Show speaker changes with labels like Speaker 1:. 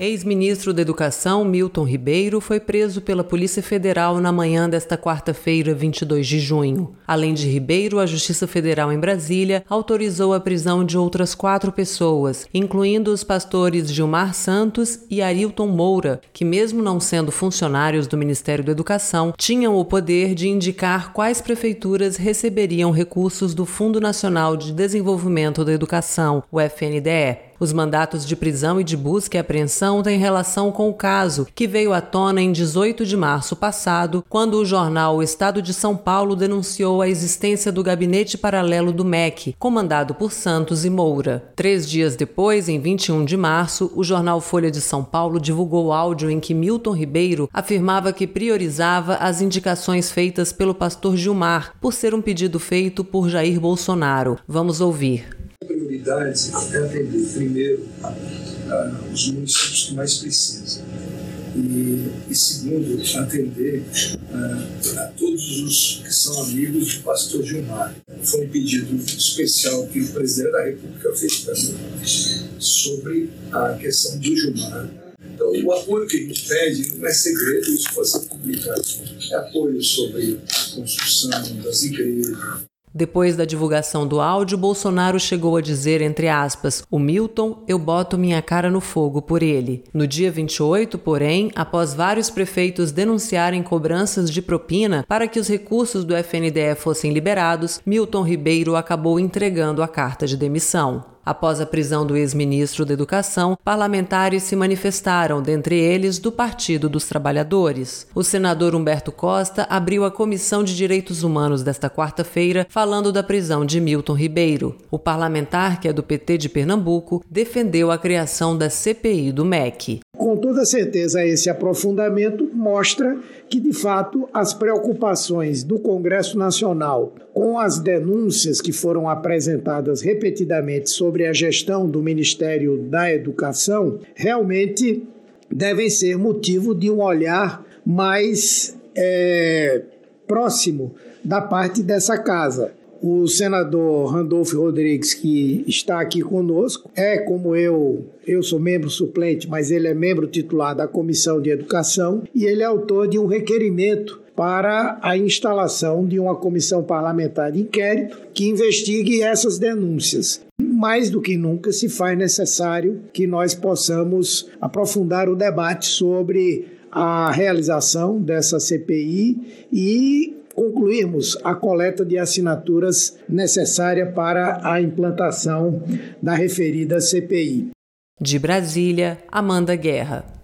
Speaker 1: Ex-ministro da Educação, Milton Ribeiro, foi preso pela Polícia Federal na manhã desta quarta-feira, 22 de junho. Além de Ribeiro, a Justiça Federal em Brasília autorizou a prisão de outras 4 pessoas, incluindo os pastores Gilmar Santos e Arilton Moura, que, mesmo não sendo funcionários do Ministério da Educação, tinham o poder de indicar quais prefeituras receberiam recursos do Fundo Nacional de Desenvolvimento da Educação, o FNDE. Os mandatos de prisão e de busca e apreensão têm relação com o caso, que veio à tona em 18 de março passado, quando o jornal O Estado de São Paulo denunciou a existência do gabinete paralelo do MEC, comandado por Santos e Moura. 3 dias depois, em 21 de março, o jornal Folha de São Paulo divulgou áudio em que Milton Ribeiro afirmava que priorizava as indicações feitas pelo pastor Gilmar, por ser um pedido feito por Jair Bolsonaro. Vamos ouvir.
Speaker 2: A prioridade é atender primeiro os municípios que mais precisam e segundo, atender a todos os que são amigos do pastor Gilmar. Foi um pedido especial que o presidente da República fez para mim sobre a questão do Gilmar. Então, o apoio que a gente pede não é segredo, isso pode ser publicado. É apoio sobre a construção das igrejas.
Speaker 1: Depois da divulgação do áudio, Bolsonaro chegou a dizer, entre aspas, "O Milton, eu boto minha cara no fogo por ele". No dia 28, porém, após vários prefeitos denunciarem cobranças de propina para que os recursos do FNDE fossem liberados, Milton Ribeiro acabou entregando a carta de demissão. Após a prisão do ex-ministro da Educação, parlamentares se manifestaram, dentre eles do Partido dos Trabalhadores. O senador Humberto Costa abriu a Comissão de Direitos Humanos desta quarta-feira, falando da prisão de Milton Ribeiro. O parlamentar, que é do PT de Pernambuco, defendeu a criação da CPI do MEC.
Speaker 3: Com toda certeza, esse aprofundamento mostra que, de fato, as preocupações do Congresso Nacional com as denúncias que foram apresentadas repetidamente sobre a gestão do Ministério da Educação realmente devem ser motivo de um olhar mais próximo da parte dessa casa. O senador Randolfo Rodrigues, que está aqui conosco, como eu sou membro suplente, mas ele é membro titular da Comissão de Educação e ele é autor de um requerimento para a instalação de uma comissão parlamentar de inquérito que investigue essas denúncias. Mais do que nunca se faz necessário que nós possamos aprofundar o debate sobre a realização dessa CPI e concluirmos a coleta de assinaturas necessária para a implantação da referida CPI.
Speaker 1: De Brasília, Amanda Guerra.